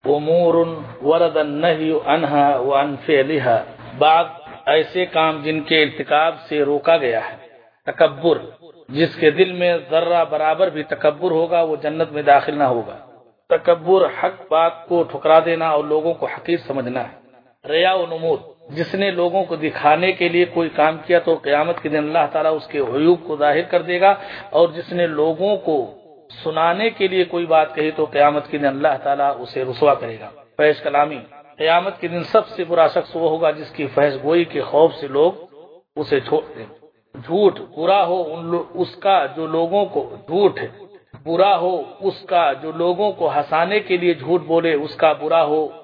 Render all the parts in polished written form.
امور ورد النہی عنہا وعن فعلہا، بعض ایسے کام جن کے ارتکاب سے روکا گیا ہے۔ تکبر، جس کے دل میں ذرہ برابر بھی تکبر ہوگا وہ جنت میں داخل نہ ہوگا۔ تکبر حق بات کو ٹھکرا دینا اور لوگوں کو حقیر سمجھنا ہے۔ ریا و نمود، جس نے لوگوں کو دکھانے کے لیے کوئی کام کیا تو قیامت کے دن اللہ تعالیٰ اس کے عیوب کو ظاہر کر دے گا، اور جس نے لوگوں کو سنانے کے لیے کوئی بات کہی تو قیامت کے دن اللہ تعالیٰ اسے رسوا کرے گا۔ فحش کلامی، قیامت کے دن سب سے برا شخص وہ ہوگا جس کی فحش گوئی کے خوف سے لوگ اسے چھوڑ دیں۔ جھوٹ، برا ہو اس کا جو لوگوں کو جھوٹ برا ہو اس کا جو لوگوں کو ہنسانے کے لیے جھوٹ بولے، اس کا برا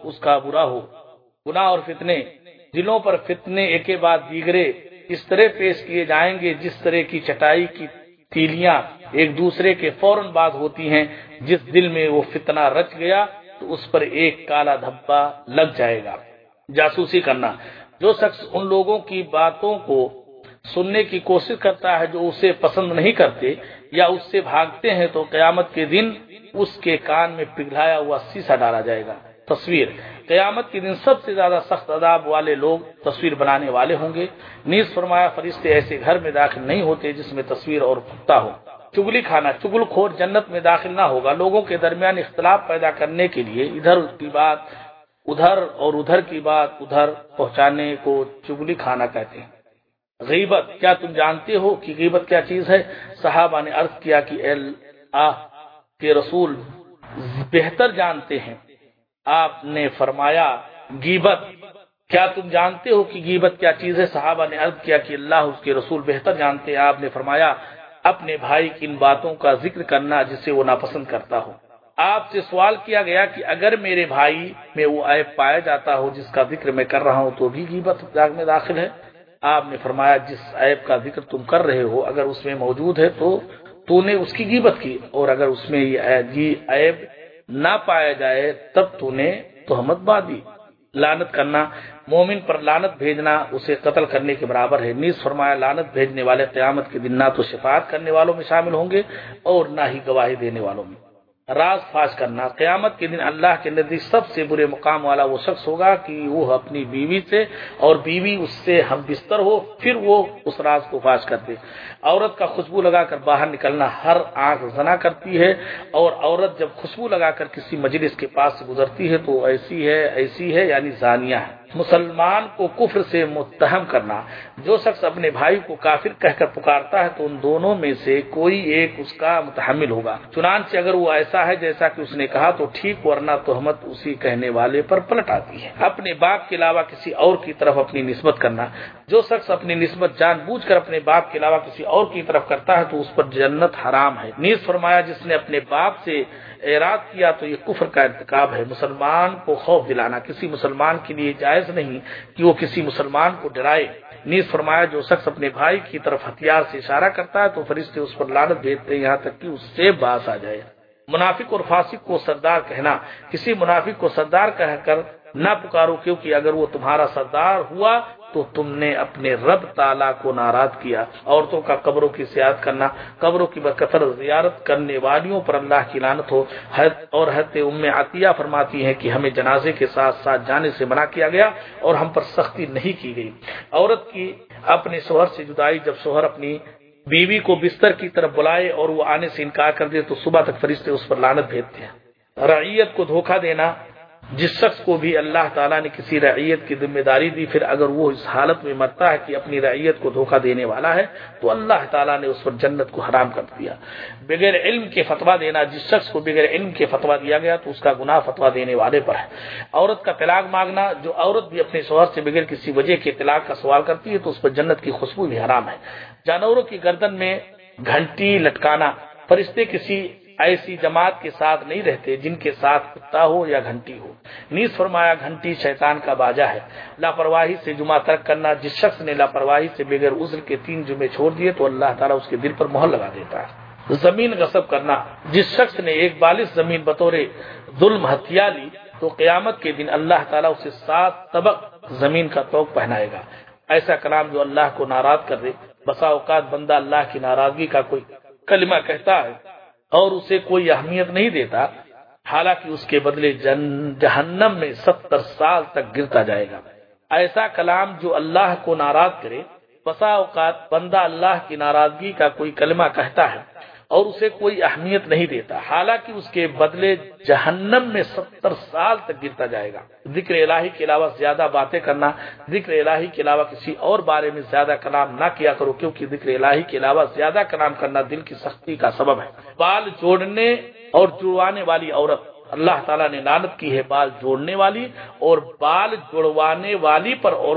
ہو۔ گناہ اور فتنے، دلوں پر فتنے ایک کے بعد دیگرے اس طرح پیش کیے جائیں گے جس طرح کی چٹائی کی تیلیاں ایک دوسرے کے فوراً بعد ہوتی ہیں۔ جس دل میں وہ فتنہ رچ گیا تو اس پر ایک کالا دھبا لگ جائے گا۔ جاسوسی کرنا، جو شخص ان لوگوں کی باتوں کو سننے کی کوشش کرتا ہے جو اسے پسند نہیں کرتے یا اس سے بھاگتے ہیں تو قیامت کے دن اس کے کان میں پگھلایا ہوا سیسا ڈالا جائے گا۔ تصویر، قیامت کے دن سب سے زیادہ سخت عذاب والے لوگ تصویر بنانے والے ہوں گے۔ نیز فرمایا فرشتے ایسے گھر میں داخل نہیں ہوتے جس میں تصویر اور کتا ہو۔ چگلی کھانا، چگل خور جنت میں داخل نہ ہوگا۔ لوگوں کے درمیان اختلاف پیدا کرنے کے لیے ادھر کی بات ادھر اور ادھر کی بات ادھر پہنچانے کو چگلی کھانا کہتے ہیں۔ غیبت، کیا تم جانتے ہو کہ غیبت کیا چیز ہے؟ صحابہ نے عرض کیا کہ اے اللہ کے رسول بہتر جانتے ہیں۔ آپ نے فرمایا غیبت، کیا تم جانتے ہو کہ غیبت کیا چیز ہے؟ صحابہ نے عرض کیا کہ اللہ اس کے رسول بہتر جانتے ہیں۔ آپ نے فرمایا اپنے بھائی کی ان باتوں کا ذکر کرنا جسے وہ ناپسند کرتا ہو۔ آپ سے سوال کیا گیا کہ اگر میرے بھائی میں وہ عیب پایا جاتا ہو جس کا ذکر میں کر رہا ہوں تو بھی غیبت میں داخل ہے؟ آپ نے فرمایا جس عیب کا ذکر تم کر رہے ہو اگر اس میں موجود ہے تو نے اس کی غیبت کی، اور اگر اس میں یہ عیب نہ پایا جائے تب تو نے تہمت باندھی۔ لعنت کرنا، مومن پر لعنت بھیجنا اسے قتل کرنے کے برابر ہے۔ نیز فرمایا لعنت بھیجنے والے قیامت کے دن نہ تو شفاعت کرنے والوں میں شامل ہوں گے اور نہ ہی گواہی دینے والوں میں۔ راز فاش کرنا، قیامت کے دن اللہ کے نزدیک سب سے برے مقام والا وہ شخص ہوگا کہ وہ اپنی بیوی سے اور بیوی اس سے ہم بستر ہو پھر وہ اس راز کو فاش کر دے۔ عورت کا خوشبو لگا کر باہر نکلنا، ہر آنکھ زنا کرتی ہے اور عورت جب خوشبو لگا کر کسی مجلس کے پاس سے گزرتی ہے تو ایسی ہے یعنی زانیہ ہے۔ مسلمان کو کفر سے متہم کرنا، جو شخص اپنے بھائی کو کافر کہہ کر پکارتا ہے تو ان دونوں میں سے کوئی ایک اس کا متحمل ہوگا، چنانچہ اگر وہ ایسا ہے جیسا کہ اس نے کہا تو ٹھیک، ورنہ تہمت اسی کہنے والے پر پلٹ آتی ہے۔ اپنے باپ کے علاوہ کسی اور کی طرف اپنی نسبت کرنا، جو شخص اپنی نسبت جان بوجھ کر اپنے باپ کے علاوہ کسی اور کی طرف کرتا ہے تو اس پر جنت حرام ہے۔ نیز فرمایا جس نے اپنے باپ سے اعراض کیا تو یہ کفر کا ارتکاب ہے۔ مسلمان کو خوف دلانا، کسی مسلمان کے لیے جائز نہیں کہ وہ کسی مسلمان کو ڈرائے۔ نیز فرمایا جو شخص اپنے بھائی کی طرف ہتھیار سے اشارہ کرتا ہے تو فرشتے اس پر لعنت بھیجتے ہیں یہاں تک کہ اس سے باس آ جائے۔ منافق اور فاسق کو سردار کہنا، کسی منافق کو سردار کہہ کر نہ پکارو کیونکہ اگر وہ تمہارا سردار ہوا تو تم نے اپنے رب تعالیٰ کو ناراض کیا۔ عورتوں کا قبروں کی زیارت کرنا، قبروں کی بکثرت زیارت کرنے والیوں پر اللہ کی لعنت ہو۔ اور حضرت ام عطیہ فرماتی ہیں کہ ہمیں جنازے کے ساتھ ساتھ جانے سے منع کیا گیا اور ہم پر سختی نہیں کی گئی۔ عورت کی اپنے شوہر سے جدائی، جب شوہر اپنی بیوی کو بستر کی طرف بلائے اور وہ آنے سے انکار کر دے تو صبح تک فرشتے اس پر لعنت بھیجتے ہیں۔ رعیت کو دھوکہ دینا، جس شخص کو بھی اللہ تعالیٰ نے کسی رعیت کی ذمہ داری دی پھر اگر وہ اس حالت میں مرتا ہے کہ اپنی رعیت کو دھوکہ دینے والا ہے تو اللہ تعالیٰ نے اس پر جنت کو حرام کر دیا۔ بغیر علم کے فتویٰ دینا، جس شخص کو بغیر علم کے فتویٰ دیا گیا تو اس کا گناہ فتویٰ دینے والے پر ہے۔ عورت کا طلاق مانگنا، جو عورت بھی اپنے شوہر سے بغیر کسی وجہ کے طلاق کا سوال کرتی ہے تو اس پر جنت کی خوشبو بھی حرام ہے۔ جانوروں کی گردن میں گھنٹی لٹکانا، فرشتے کسی ایسی جماعت کے ساتھ نہیں رہتے جن کے ساتھ کتا ہو یا گھنٹی ہو۔ نیز فرمایا گھنٹی شیطان کا باجا ہے۔ لاپرواہی سے جمعہ ترک کرنا، جس شخص نے لاپرواہی سے بغیر عذر کے 3 جمعے چھوڑ دیے تو اللہ تعالیٰ اس کے دل پر مہر لگا دیتا ہے۔ زمین غصب کرنا، جس شخص نے ایک بالغ زمین بطور ظلم ہتھیا لی تو قیامت کے دن اللہ تعالیٰ اسے 7 طبق زمین کا طوق پہنائے گا۔ ایسا کلام جو اللہ کو ناراض کر دے، بسا اوقات بندہ اللہ کی ناراضگی کا کوئی کلمہ کہتا ہے اور اسے کوئی اہمیت نہیں دیتا، حالانکہ اس کے بدلے جہنم میں 70 سال تک گرتا جائے گا۔ ایسا کلام جو اللہ کو ناراض کرے، بسا اوقات بندہ اللہ کی ناراضگی کا کوئی کلمہ کہتا ہے اور اسے کوئی اہمیت نہیں دیتا، حالانکہ اس کے بدلے جہنم میں 70 سال تک گرتا جائے گا۔ ذکر الہی کے علاوہ زیادہ باتیں کرنا، ذکر الہی کے علاوہ کسی اور بارے میں زیادہ کلام نہ کیا کرو، کیونکہ ذکر الہی کے علاوہ زیادہ کلام کرنا دل کی سختی کا سبب ہے۔ بال جوڑنے اور جڑوانے والی عورت، اللہ تعالیٰ نے لعنت کی ہے بال جوڑنے والی اور بال جڑوانے والی پر، اور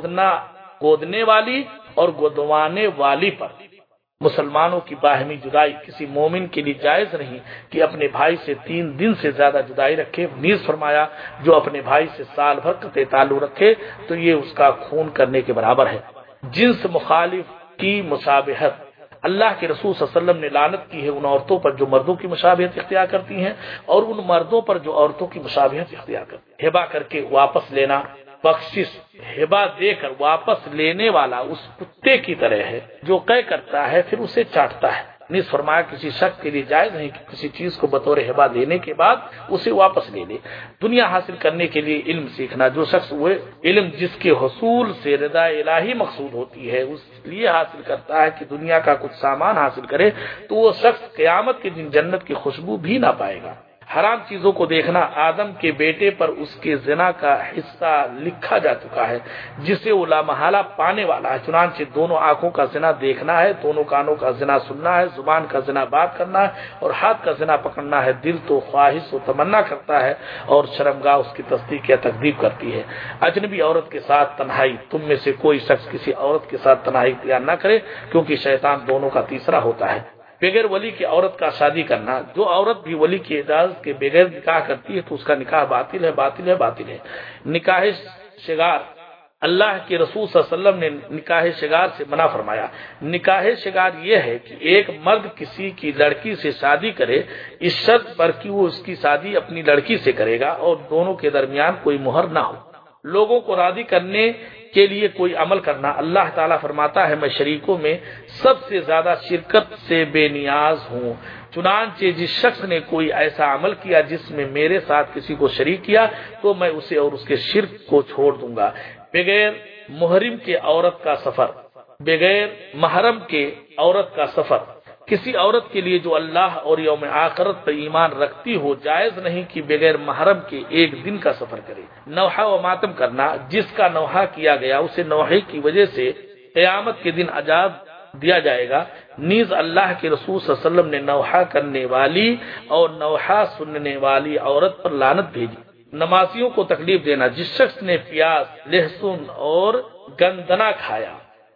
گودنے والی اور گودوانے والی پر۔ مسلمانوں کی باہمی جدائی کسی مومن کے لیے جائز نہیں کہ اپنے بھائی سے 3 دن سے زیادہ جدائی رکھے۔ نیز فرمایا جو اپنے بھائی سے سال بھر قطع تعلق رکھے تو یہ اس کا خون کرنے کے برابر ہے۔ جنس مخالف کی مشابہت، اللہ کے رسول صلی اللہ علیہ وسلم نے لعنت کی ہے ان عورتوں پر جو مردوں کی مشابہت اختیار کرتی ہیں اور ان مردوں پر جو عورتوں کی مشابہت اختیار کرتی ہیں۔ ہبہ کر کے واپس لینا، بخشش ہبہ دے کر واپس لینے والا اس کتے کی طرح ہے جو قے کرتا ہے پھر اسے چاٹتا ہے۔ نیز فرمایا کسی شخص کے لیے جائز نہیں کہ کسی چیز کو بطور ہبہ دینے کے بعد اسے واپس لے لے۔ دنیا حاصل کرنے کے لیے علم سیکھنا، جو شخص وہ علم جس کے حصول سے رضا الہی مقصود ہوتی ہے اس لیے حاصل کرتا ہے کہ دنیا کا کچھ سامان حاصل کرے، تو وہ شخص قیامت کے دن جنت کی خوشبو بھی نہ پائے گا۔ حرام چیزوں کو دیکھنا، آدم کے بیٹے پر اس کے زنا کا حصہ لکھا جا چکا ہے جسے وہ لامحالہ پانے والا ہے، چنانچہ دونوں آنکھوں کا زنا دیکھنا ہے، دونوں کانوں کا زنا سننا ہے، زبان کا زنا بات کرنا ہے اور ہاتھ کا زنا پکڑنا ہے۔ دل تو خواہش و تمنا کرتا ہے اور شرمگاہ اس کی تصدیق یا تکذیب کرتی ہے۔ اجنبی عورت کے ساتھ تنہائی، تم میں سے کوئی شخص کسی عورت کے ساتھ تنہائی اختیار نہ کرے کیونکہ شیطان دونوں کا تیسرا ہوتا ہے۔ بغیر ولی کی عورت کا شادی کرنا، جو عورت بھی ولی کی اجازت کے بغیر نکاح کرتی ہے تو اس کا نکاح باطل ہے، باطل ہے، باطل ہے۔ نکاح شگار، اللہ کے رسول صلی اللہ علیہ وسلم نے نکاح شگار سے منع فرمایا۔ نکاح شگار یہ ہے کہ ایک مرد کسی کی لڑکی سے شادی کرے اس شرط پر کہ وہ اس کی شادی اپنی لڑکی سے کرے گا اور دونوں کے درمیان کوئی مہر نہ ہو۔ لوگوں کو راضی کرنے کے لیے کوئی عمل کرنا، اللہ تعالیٰ فرماتا ہے میں شریکوں میں سب سے زیادہ شرکت سے بے نیاز ہوں، چنانچہ جس شخص نے کوئی ایسا عمل کیا جس میں میرے ساتھ کسی کو شریک کیا تو میں اسے اور اس کے شرک کو چھوڑ دوں گا۔ بغیر محرم کے عورت کا سفر، بغیر محرم کے عورت کا سفر کسی عورت کے لیے جو اللہ اور یوم آخرت پر ایمان رکھتی ہو جائز نہیں کہ بغیر محرم کے 1 دن کا سفر کرے۔ نوحہ و ماتم کرنا، جس کا نوحہ کیا گیا اسے نوحے کی وجہ سے قیامت کے دن عذاب دیا جائے گا۔ نیز اللہ کے رسول صلی اللہ علیہ وسلم نے نوحہ کرنے والی اور نوحہ سننے والی عورت پر لعنت بھیجی۔ نمازیوں کو تکلیف دینا، جس شخص نے پیاز، لہسن اور گندنا کھایا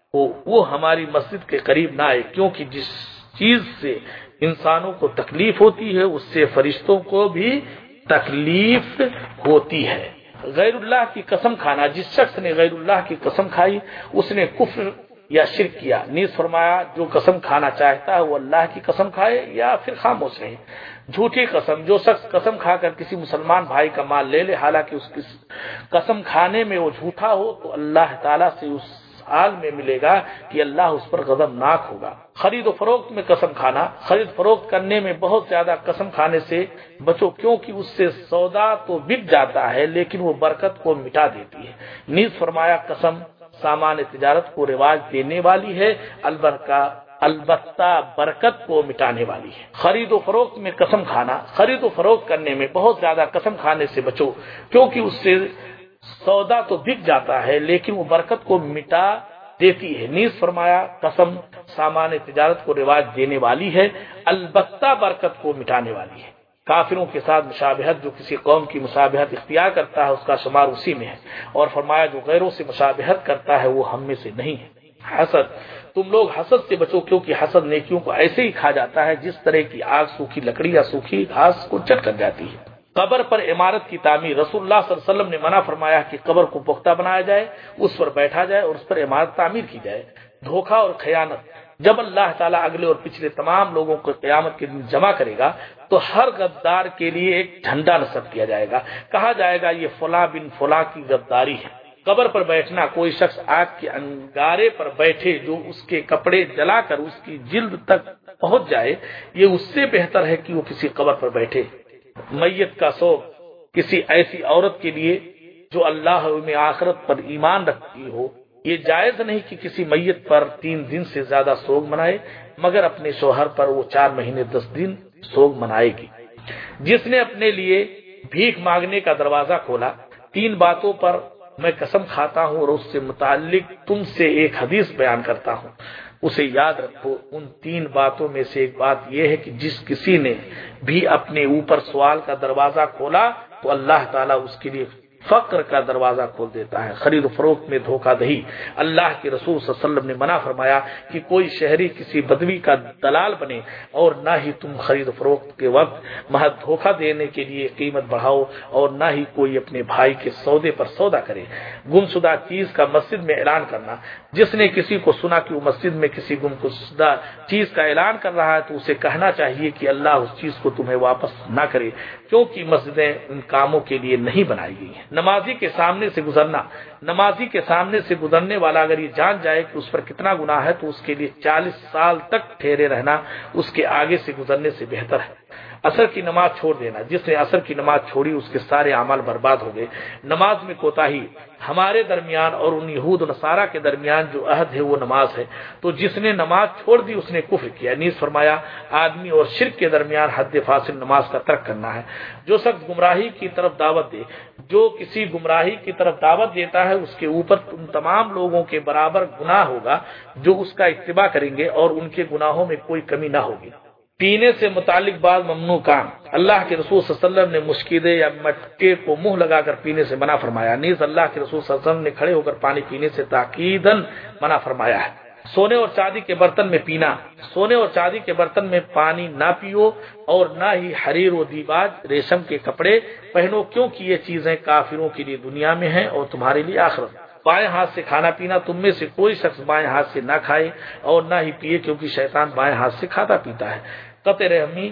وہ ہماری مسجد کے قریب نہ آئے، کیونکہ جس چیز سے انسانوں کو تکلیف ہوتی ہے اس سے فرشتوں کو بھی تکلیف ہوتی ہے۔ غیر اللہ کی قسم کھانا، جس شخص نے غیر اللہ کی قسم کھائی اس نے کفر یا شرک کیا۔ نیز فرمایا جو قسم کھانا چاہتا ہے وہ اللہ کی قسم کھائے یا پھر خاموش رہے۔ جھوٹی قسم، جو شخص قسم کھا کر کسی مسلمان بھائی کا مال لے لے حالانکہ اس کی قسم کھانے میں وہ جھوٹا ہو تو اللہ تعالیٰ سے اس حال میں ملے گا کہ اللہ اس پر غضبناک ہوگا۔ خرید و فروخت میں قسم کھانا، خرید فروخت کرنے میں بہت زیادہ قسم کھانے سے بچو کیونکہ اس سے سودا تو بک جاتا ہے لیکن وہ برکت کو مٹا دیتی ہے۔ نیز فرمایا قسم سامان تجارت کو رواج دینے والی ہے، البتہ برکت کو مٹانے والی ہے۔ خرید و فروخت میں قسم کھانا، خرید و فروخت کرنے میں بہت زیادہ قسم کھانے سے بچو کیونکہ اس سے سودا تو بک جاتا ہے لیکن وہ برکت کو مٹا دیتی ہے۔ نیز فرمایا قسم سامان تجارت کو رواج دینے والی ہے، البتہ برکت کو مٹانے والی ہے۔ کافروں کے ساتھ مشابہت، جو کسی قوم کی مشابہت اختیار کرتا ہے اس کا شمار اسی میں ہے، اور فرمایا جو غیروں سے مشابہت کرتا ہے وہ ہم میں سے نہیں ہے۔ حسد، تم لوگ حسد سے بچو کیونکہ حسد نیکیوں کو ایسے ہی کھا جاتا ہے جس طرح کی آگ سوکھی لکڑی یا سوکھی گھاس کو چٹ کر جاتی ہے۔ قبر پر عمارت کی تعمیر، رسول اللہ صلی اللہ علیہ وسلم نے منع فرمایا کہ قبر کو پختہ بنایا جائے، اس پر بیٹھا جائے اور اس پر عمارت تعمیر کی جائے۔ دھوکہ اور خیانت، جب اللہ تعالیٰ اگلے اور پچھلے تمام لوگوں کو قیامت کے دن جمع کرے گا تو ہر غدار کے لیے ایک جھنڈا نصب کیا جائے گا، کہا جائے گا یہ فلاں بن فلاں کی غداری ہے۔ قبر پر بیٹھنا، کوئی شخص آگ کے انگارے پر بیٹھے جو اس کے کپڑے جلا کر اس کی جلد تک پہنچ جائے، یہ اس سے بہتر ہے کہ وہ کسی قبر پر بیٹھے۔ میت کا سوگ کسی ایسی عورت کے لیے جو اللہ میں آخرت پر ایمان رکھتی ہو، یہ جائز نہیں کہ کسی میت پر 3 دن سے زیادہ سوگ منائے، مگر اپنے شوہر پر وہ 4 مہینے 10 دن سوگ منائے گی۔ جس نے اپنے لیے بھیک مانگنے کا دروازہ کھولا، 3 باتوں پر میں قسم کھاتا ہوں اور اس سے متعلق تم سے ایک حدیث بیان کرتا ہوں، اسے یاد رکھو۔ ان 3 باتوں میں سے ایک بات یہ ہے کہ جس کسی نے بھی اپنے اوپر سوال کا دروازہ کھولا تو اللہ تعالیٰ اس کے لیے فقر کا دروازہ کھول دیتا ہے۔ خرید و فروخت میں دھوکہ دہی، اللہ کے رسول صلی اللہ علیہ وسلم نے منع فرمایا کہ کوئی شہری کسی بدوی کا دلال بنے، اور نہ ہی تم خرید و فروخت کے وقت محض دھوکہ دینے کے لیے قیمت بڑھاؤ، اور نہ ہی کوئی اپنے بھائی کے سودے پر سودا کرے۔ گمشدہ چیز کا مسجد میں اعلان کرنا، جس نے کسی کو سنا کہ وہ مسجد میں کسی گمشدہ چیز کا اعلان کر رہا ہے تو اسے کہنا چاہیے کہ اللہ اس چیز کو تمہیں واپس نہ کرے، کیونکہ مسجدیں ان کاموں کے لیے نہیں بنائی گئی ہیں۔ نمازی کے سامنے سے گزرنا، نمازی کے سامنے سے گزرنے والا اگر یہ جان جائے کہ اس پر کتنا گناہ ہے تو اس کے لیے 40 سال تک ٹھہرے رہنا اس کے آگے سے گزرنے سے بہتر ہے۔ عصر کی نماز چھوڑ دینا، جس نے عصر کی نماز چھوڑی اس کے سارے اعمال برباد ہو گئے۔ نماز میں کوتاہی، ہمارے درمیان اور ان یہود و نصارہ کے درمیان جو عہد ہے وہ نماز ہے، تو جس نے نماز چھوڑ دی اس نے کفر کیا۔ نیز فرمایا آدمی اور شرک کے درمیان حد فاصل نماز کا ترک کرنا ہے۔ جو شخص گمراہی کی طرف دعوت دے، جو کسی گمراہی کی طرف دعوت دیتا ہے اس کے اوپر ان تمام لوگوں کے برابر گناہ ہوگا جو اس کا اتباع کریں گے، اور ان کے گناہوں میں کوئی کمی نہ ہوگی۔ پینے سے متعلق بعض ممنوع کام، اللہ کے رسول صلی اللہ علیہ وسلم نے مشکیدے یا مٹکے کو منہ لگا کر پینے سے منع فرمایا۔ نیز اللہ کے رسول صلی اللہ علیہ وسلم نے کھڑے ہو کر پانی پینے سے تاکیداً منع فرمایا ہے۔ سونے اور چاندی کے برتن میں پینا، سونے اور چاندی کے برتن میں پانی نہ پیو، اور نہ ہی حریر و دیباج ریشم کے کپڑے پہنو، کیونکہ یہ چیزیں کافروں کے لیے دنیا میں ہیں اور تمہارے لیے آخرت۔ بائیں ہاتھ سے کھانا پینا، تم میں سے کوئی شخص بائیں ہاتھ سے نہ کھائے اور نہ ہی پیے، کیونکہ شیطان بائیں ہاتھ سے کھاتا پیتا ہے۔ قطع رحمی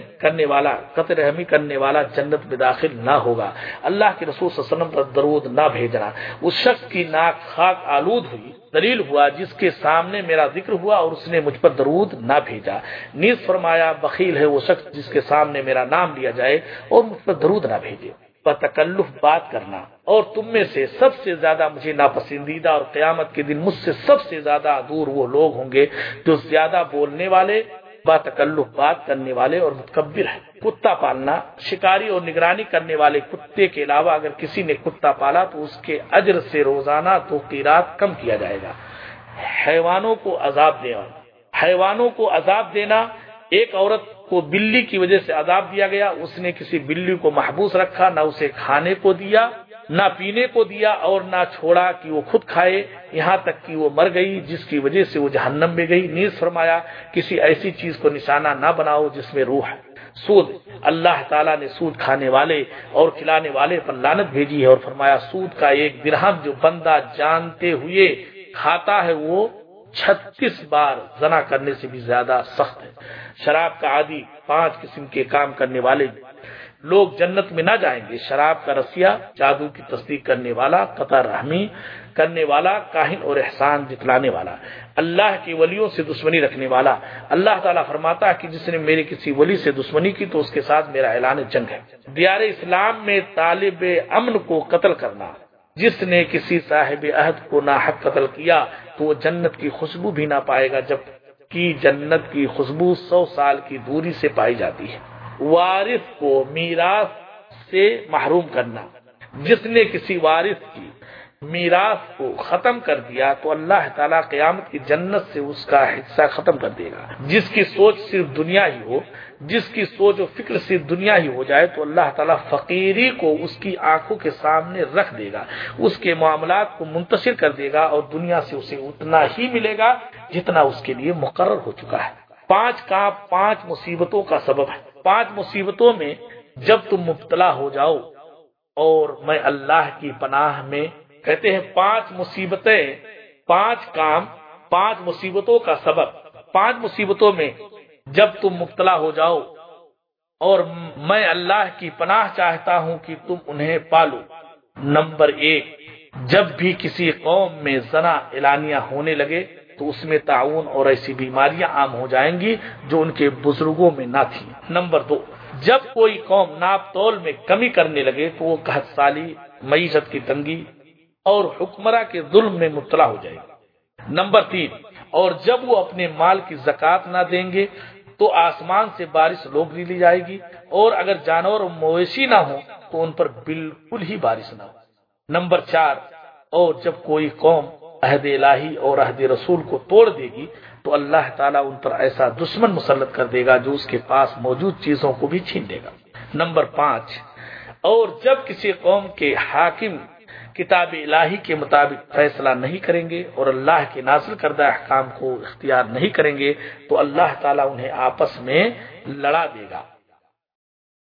کرنے والا جنت میں داخل نہ ہوگا۔ اللہ کے رسول صلی اللہ علیہ وسلم پر درود نہ بھیجنا، اس شخص کی ناک خاک آلود ہوئی، دلیل ہوا جس کے سامنے میرا ذکر ہوا اور اس نے مجھ پر درود نہ بھیجا۔ نیز فرمایا بخیل ہے وہ شخص جس کے سامنے میرا نام لیا جائے اور مجھ پر درود نہ بھیجے۔ بتکلف بات کرنا، اور تم میں سے سب سے زیادہ مجھے ناپسندیدہ اور قیامت کے دن مجھ سے سب سے زیادہ دور وہ لوگ ہوں گے جو زیادہ بولنے والے، باتکلف بات کرنے والے اور متکبر ہے۔ کتا پالنا، شکاری اور نگرانی کرنے والے کتے کے علاوہ اگر کسی نے کتا پالا تو اس کے اجر سے روزانہ 2 قیراط کم کیا جائے گا۔ حیوانوں کو عذاب دینا، ایک عورت کو بلی کی وجہ سے عذاب دیا گیا، اس نے کسی بلی کو محبوس رکھا، نہ اسے کھانے کو دیا نہ پینے کو دیا، اور نہ چھوڑا کہ وہ خود کھائے، یہاں تک کہ وہ مر گئی جس کی وجہ سے وہ جہنم میں گئی۔ نیز فرمایا کسی ایسی چیز کو نشانہ نہ بناؤ جس میں روح ہے۔ سود، اللہ تعالیٰ نے سود کھانے والے اور کھلانے والے پر لعنت بھیجی ہے، اور فرمایا سود کا 1 درہم جو بندہ جانتے ہوئے کھاتا ہے وہ 36 بار زنا کرنے سے بھی زیادہ سخت ہے۔ شراب کا عادی، 5 قسم کے کام کرنے والے لوگ جنت میں نہ جائیں گے: شراب کا رسیا، جادو کی تصدیق کرنے والا، قطع رحمی کرنے والا، کاہن اور احسان جتلانے والا، اللہ کے ولیوں سے دشمنی رکھنے والا۔ اللہ تعالیٰ فرماتا ہے کہ جس نے میرے کسی ولی سے دشمنی کی تو اس کے ساتھ میرا اعلان جنگ ہے۔ دیار اسلام میں طالب امن کو قتل کرنا، جس نے کسی صاحب عہد کو ناحق قتل کیا تو وہ جنت کی خوشبو بھی نہ پائے گا، جبکہ جنت کی خوشبو 100 سال کی دوری سے پائی جاتی ہے۔ وارث کو میراث سے محروم کرنا، جس نے کسی وارث کی میراث کو ختم کر دیا تو اللہ تعالیٰ قیامت کی جنت سے اس کا حصہ ختم کر دے گا۔ جس کی سوچ صرف دنیا ہی ہو، جس کی سوچ و فکر صرف دنیا ہی ہو جائے تو اللہ تعالیٰ فقیری کو اس کی آنکھوں کے سامنے رکھ دے گا، اس کے معاملات کو منتشر کر دے گا اور دنیا سے اسے اتنا ہی ملے گا جتنا اس کے لیے مقرر ہو چکا ہے۔ 5 کام 5 مصیبتوں کا سبب ہے۔ 5 مصیبتوں میں جب تم مبتلا ہو جاؤ اور میں اللہ کی پناہ میں، کہتے ہیں 5 مصیبتیں، 5 کام 5 مصیبتوں کا سبب۔ 5 مصیبتوں میں جب تم مبتلا ہو جاؤ اور میں اللہ کی پناہ چاہتا ہوں کہ تم انہیں پالو۔ نمبر 1، جب بھی کسی قوم میں زنا اعلانیہ ہونے لگے تو اس میں طاعون اور ایسی بیماریاں عام ہو جائیں گی جو ان کے بزرگوں میں نہ تھیں۔ نمبر 2، جب کوئی قوم ناپ تول میں کمی کرنے لگے تو وہ قحط سالی، معیشت کی تنگی اور حکمراں کے ظلم میں مبتلا ہو جائے گی۔ نمبر 3، اور جب وہ اپنے مال کی زکوٰۃ نہ دیں گے تو آسمان سے بارش روک لی جائے گی، اور اگر جانور و مویشی نہ ہوں تو ان پر بالکل ہی بارش نہ ہو۔ نمبر 4، اور جب کوئی قوم عہد الہی اور عہد رسول کو توڑ دے گی تو اللہ تعالیٰ ان پر ایسا دشمن مسلط کر دے گا جو اس کے پاس موجود چیزوں کو بھی چھین لے گا۔ نمبر 5، اور جب کسی قوم کے حاکم کتاب الہی کے مطابق فیصلہ نہیں کریں گے اور اللہ کے نازل کردہ احکام کو اختیار نہیں کریں گے تو اللہ تعالیٰ انہیں آپس میں لڑا دے گا۔